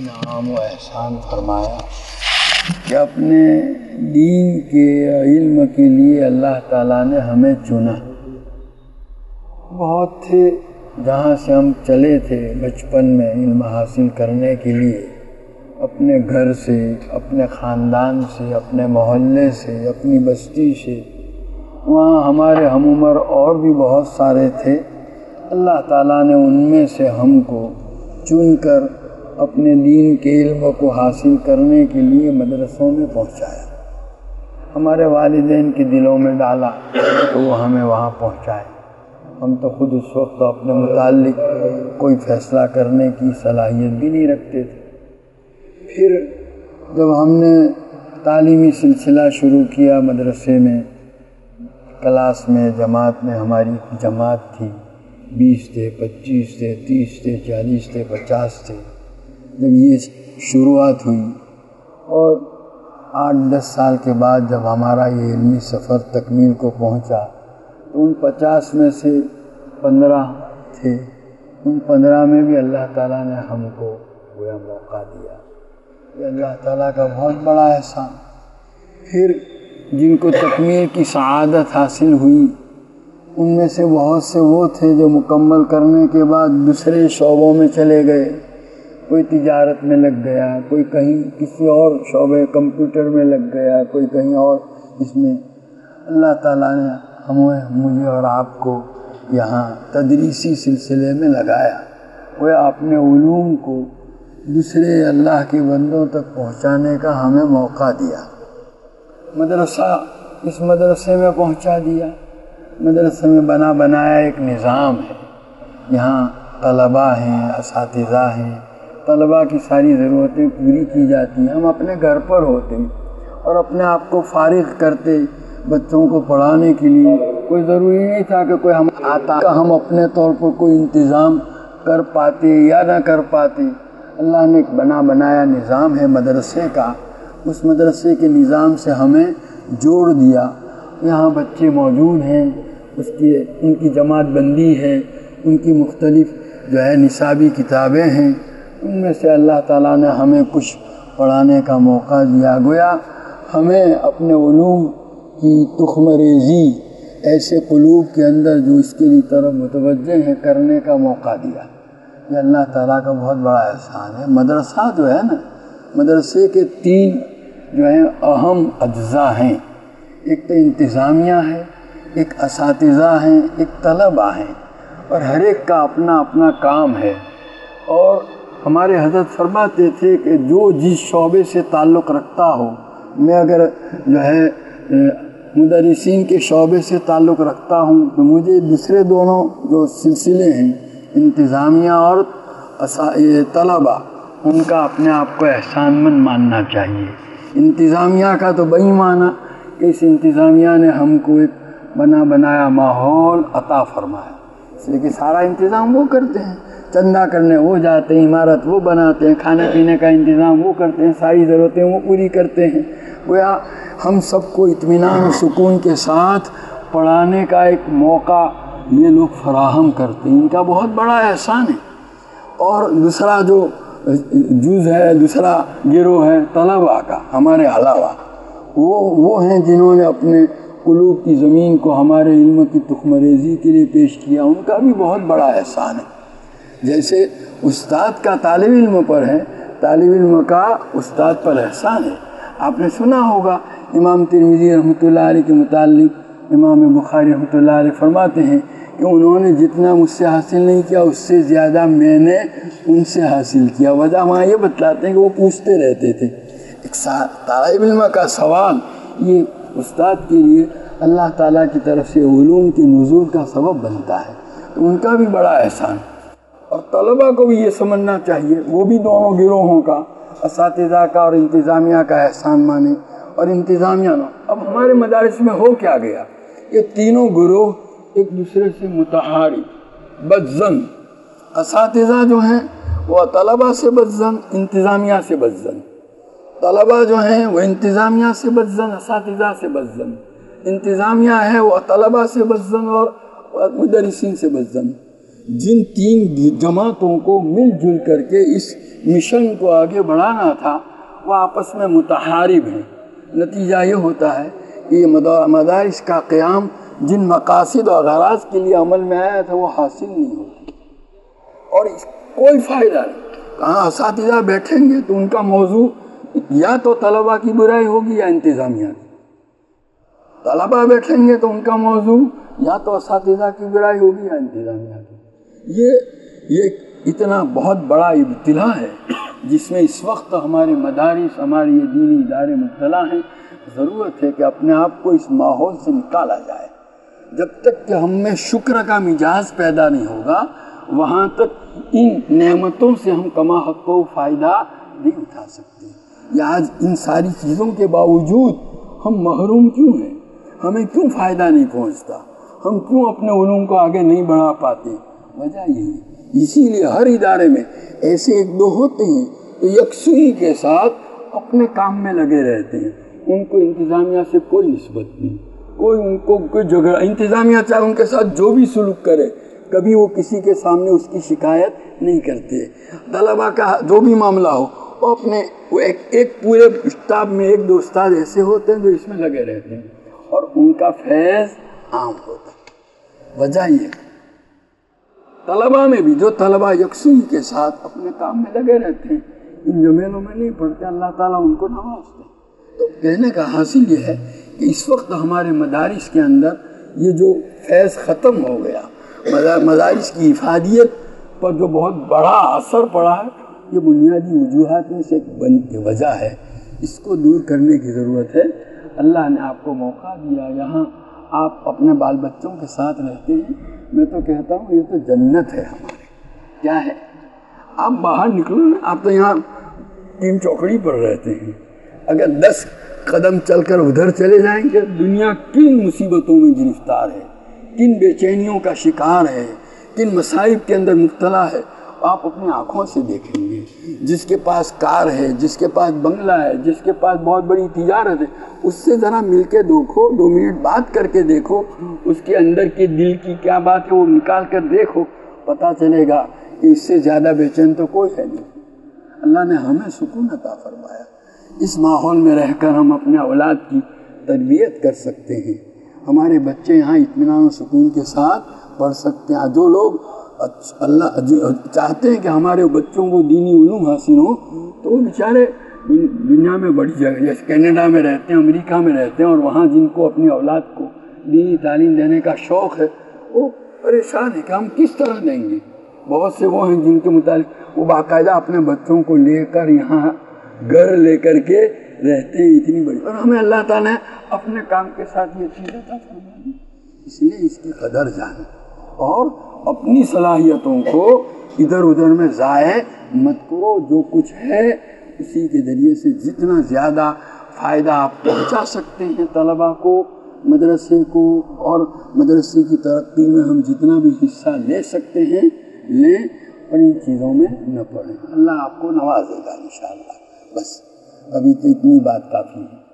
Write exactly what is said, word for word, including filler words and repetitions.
انعام و احسان فرمایا کہ اپنے دین کے علم کے لیے اللہ تعالیٰ نے ہمیں چنا۔ بہت تھے جہاں سے ہم چلے تھے بچپن میں علم حاصل کرنے کے لیے، اپنے گھر سے، اپنے خاندان سے، اپنے محلے سے، اپنی بستی سے، وہاں ہمارے ہم عمر اور بھی بہت سارے تھے۔ اللہ تعالیٰ نے ان میں سے ہم کو چن کر اپنے دین کے علم کو حاصل کرنے کے لیے مدرسوں میں پہنچایا، ہمارے والدین کے دلوں میں ڈالا تو وہ ہمیں وہاں پہنچائے۔ ہم تو خود اس وقت اپنے متعلق کوئی فیصلہ کرنے کی صلاحیت بھی نہیں رکھتے تھے۔ پھر جب ہم نے تعلیمی سلسلہ شروع کیا مدرسے میں، کلاس میں، جماعت میں، ہماری جماعت تھی، بیس تھے، پچیس تھے، تیس تھے، چالیس تھے، پچاس تھے۔ جب یہ شروعات ہوئی اور آٹھ دس سال کے بعد جب ہمارا یہ علمی سفر تکمیل کو پہنچا تو ان پچاس میں سے پندرہ تھے، ان پندرہ میں بھی اللہ تعالیٰ نے ہم کو گویا موقع دیا۔ یہ اللہ تعالیٰ کا بہت بڑا احسان۔ پھر جن کو تکمیل کی سعادت حاصل ہوئی ان میں سے بہت سے وہ تھے جو مکمل کرنے کے بعد دوسرے شعبوں میں چلے گئے، کوئی تجارت میں لگ گیا، کوئی کہیں کسی اور شعبے کمپیوٹر میں لگ گیا، کوئی کہیں اور اس میں۔ اللہ تعالیٰ نے ہمیں، مجھے اور آپ کو یہاں تدریسی سلسلے میں لگایا، وہ اپنے علوم کو دوسرے اللہ کے بندوں تک پہنچانے کا ہمیں موقع دیا۔ مدرسہ اس مدرسے میں پہنچا دیا۔ مدرسے میں بنا بنایا ایک نظام ہے، یہاں طلباء ہیں، اساتذہ ہیں، طلباء کی ساری ضرورتیں پوری کی جاتی ہیں۔ ہم اپنے گھر پر ہوتے اور اپنے آپ کو فارغ کرتے بچوں کو پڑھانے کے لیے۔ کوئی ضروری نہیں تھا کہ کوئی ہم آتا ہم اپنے طور پر کوئی انتظام کر پاتے یا نہ کر پاتے۔ اللہ نے ایک بنا بنایا نظام ہے مدرسے کا، اس مدرسے کے نظام سے ہمیں جوڑ دیا۔ یہاں بچے موجود ہیں، اس کی ان کی جماعت بندی ہے، ان کی مختلف جو ہے نصابی کتابیں ہیں، ان میں سے اللہ تعالیٰ نے ہمیں کچھ پڑھانے کا موقع دیا۔ گویا ہمیں اپنے علوم کی تخم ریزی ایسے قلوب کے اندر جو اس کے لیے طرف متوجہ ہیں کرنے کا موقع دیا۔ یہ اللہ تعالیٰ کا بہت بڑا احسان ہے۔ مدرسہ جو ہے نا، مدرسے کے تین جو ہیں اہم اجزاء ہیں، ایک تو انتظامیہ ہے، ایک اساتذہ ہیں، ایک طلباء ہیں، اور ہر ایک کا اپنا اپنا کام ہے۔ اور ہمارے حضرت فرماتے تھے کہ جو جس شعبے سے تعلق رکھتا ہو، میں اگر جو ہے مدرسین کے شعبے سے تعلق رکھتا ہوں تو مجھے دوسرے دونوں جو سلسلے ہیں انتظامیہ اور طلباء، ان کا اپنے آپ کو احسان مند ماننا چاہیے۔ انتظامیہ کا تو بہی معنی کہ اس انتظامیہ نے ہم کو ایک بنا بنایا ماحول عطا فرمایا، اس لیے کہ سارا انتظام وہ کرتے ہیں، چندہ کرنے وہ جاتے ہیں، عمارت وہ بناتے ہیں، کھانے پینے کا انتظام وہ کرتے ہیں، ساری ضرورتیں وہ پوری کرتے ہیں۔ گویا ہم سب کو اطمینان و سکون کے ساتھ پڑھانے کا ایک موقع یہ لوگ فراہم کرتے ہیں، ان کا بہت بڑا احسان ہے۔ اور دوسرا جو جز ہے، دوسرا گروہ ہے طلباء کا ہمارے علاوہ، وہ وہ ہیں جنہوں نے اپنے قلوب کی زمین کو ہمارے علم کی تخم ریزی کے لیے پیش کیا، ان کا بھی بہت بڑا احسان ہے۔ جیسے استاد کا طالب علم پر ہے، طالب علم کا استاد پر احسان ہے۔ آپ نے سنا ہوگا امام ترمذی رحمۃ اللہ علیہ کے متعلق امام بخاری رحمۃ اللہ علیہ فرماتے ہیں کہ انہوں نے جتنا مجھ سے حاصل نہیں کیا اس سے زیادہ میں نے ان سے حاصل کیا۔ وجہ وہاں یہ بتلاتے ہیں کہ وہ پوچھتے رہتے تھے۔ ایک طالب علم کا سوال یہ استاد کے لیے اللہ تعالیٰ کی طرف سے علوم کے نزول کا سبب بنتا ہے، تو ان کا بھی بڑا احسان۔ اور طلباء کو بھی یہ سمجھنا چاہیے، وہ بھی دونوں گروہوں کا، اساتذہ کا اور انتظامیہ کا احسان مانے، اور انتظامیہ نہ۔ اب ہمارے مدارس میں ہو کیا گیا، یہ تینوں گروہ ایک دوسرے سے متحارب بدظن۔ اساتذہ جو ہیں وہ طلباء سے بدظن، انتظامیہ سے بدظن۔ طلباء جو ہیں وہ انتظامیہ سے بدظن، اساتذہ سے بدظن۔ انتظامیہ ہے وہ طلباء سے بدظن اور مدرسین سے بدظن۔ جن تین جماعتوں کو مل جل کر کے اس مشن کو آگے بڑھانا تھا وہ آپس میں متحارب ہیں. نتیجہ یہ ہوتا ہے کہ یہ مدارس کا قیام جن مقاصد اور غرض کے لیے عمل میں آیا تھا وہ حاصل نہیں ہوتا اور اس کوئی فائدہ نہیں. کہاں اساتذہ بیٹھیں گے تو ان کا موضوع یا تو طلبہ کی برائی ہوگی یا انتظامیہ کی. طلبہ بیٹھیں گے تو ان کا موضوع یا تو اساتذہ کی برائی ہوگی یا انتظامیہ کی. یہ یہ اتنا بہت بڑا ابتلا ہے جس میں اس وقت ہمارے مدارس ہمارے یہ دینی ادارے مبتلا ہیں. ضرورت ہے کہ اپنے آپ کو اس ماحول سے نکالا جائے. جب تک کہ ہم میں شکر کا مزاج پیدا نہیں ہوگا وہاں تک ان نعمتوں سے ہم کما حق و فائدہ نہیں اٹھا سکتے. یا آج ان ساری چیزوں کے باوجود ہم محروم کیوں ہیں؟ ہمیں کیوں فائدہ نہیں پہنچتا؟ ہم کیوں اپنے علوم کو آگے نہیں بڑھا پاتے؟ وجہ یہی ہے. اسی لیے ہر ادارے میں ایسے ایک دو ہوتے ہیں تو یکسوئی کے ساتھ اپنے کام میں لگے رہتے ہیں. ان کو انتظامیہ سے کوئی نسبت نہیں, کوئی ان کو کوئی جھگڑا. انتظامیہ چاہے ان کے ساتھ جو بھی سلوک کرے کبھی وہ کسی کے سامنے اس کی شکایت نہیں کرتے. طلبہ کا جو بھی معاملہ ہو وہ اپنے وہ ایک ایک پورے اسٹاف میں ایک دو استاد ایسے ہوتے ہیں جو اس میں لگے رہتے ہیں اور ان کا فیض عام ہوتا ہے. وجہ یہ طلبہ میں بھی جو طلبہ یکسوئی کے ساتھ اپنے کام میں لگے رہتے ہیں ان جمیلوں میں نہیں پڑھتے اللہ تعالیٰ ان کو نوازتے ہیں. تو کہنے کا حاصل یہ ہے کہ اس وقت ہمارے مدارس کے اندر یہ جو فیض ختم ہو گیا, مدارس کی افادیت پر جو بہت بڑا اثر پڑا ہے, یہ بنیادی وجوہات میں سے ایک وجہ ہے. اس کو دور کرنے کی ضرورت ہے. اللہ نے آپ کو موقع دیا, یہاں آپ اپنے بال بچوں کے ساتھ رہتے ہیں. میں تو کہتا ہوں یہ تو جنت ہے ہماری. کیا ہے؟ آپ باہر نکلو, آپ تو یہاں تین چوکڑی پر رہتے ہیں. اگر دس قدم چل کر ادھر چلے جائیں گے دنیا کن مصیبتوں میں گرفتار ہے, کن بے چینیوں کا شکار ہے, کن مصائب کے اندر مبتلا ہے. آپ اپنی آنکھوں سے دیکھیں گے. جس کے پاس کار ہے, جس کے پاس بنگلہ ہے, جس کے پاس بہت بڑی تجارت ہے, اس سے ذرا مل کے دیکھو, دو منٹ بات کر کے دیکھو, اس کے اندر کے دل کی کیا بات ہے وہ نکال کر دیکھو, پتہ چلے گا کہ اس سے زیادہ بے چین تو کوئی ہے نہیں. اللہ نے ہمیں سکون عطا فرمایا. اس ماحول میں رہ کر ہم اپنے اولاد کی تربیت کر سکتے ہیں. ہمارے بچے یہاں اطمینان و سکون کے ساتھ پڑھ سکتے ہیں. جو لوگ اللہ چاہتے ہیں کہ ہمارے بچوں کو دینی علوم حاصل ہوں تو وہ بیچارے دنیا میں بڑی جگہ جیسے کینیڈا میں رہتے ہیں, امریکہ میں رہتے ہیں, اور وہاں جن کو اپنی اولاد کو دینی تعلیم دینے کا شوق ہے وہ پریشان ہے کہ ہم کس طرح دیں گے. بہت سے وہ ہیں جن کے متعلق وہ باقاعدہ اپنے بچوں کو لے کر یہاں گھر لے کر کے رہتے ہیں اتنی بڑی, اور ہمیں اللہ تعالیٰ نے اپنے کام کے ساتھ یہ چیز عطا فرمائی. اس لیے اس کی قدر جانیں اور اپنی صلاحیتوں کو ادھر ادھر میں ضائع مت کرو. جو کچھ ہے اسی کے ذریعے سے جتنا زیادہ فائدہ آپ پہنچا سکتے ہیں طلبہ کو, مدرسے کو, اور مدرسے کی ترقی میں ہم جتنا بھی حصہ لے سکتے ہیں لیں, اور ان چیزوں میں نہ پڑیں. اللہ آپ کو نوازے گا انشاءاللہ. بس ابھی تو اتنی بات کافی ہے.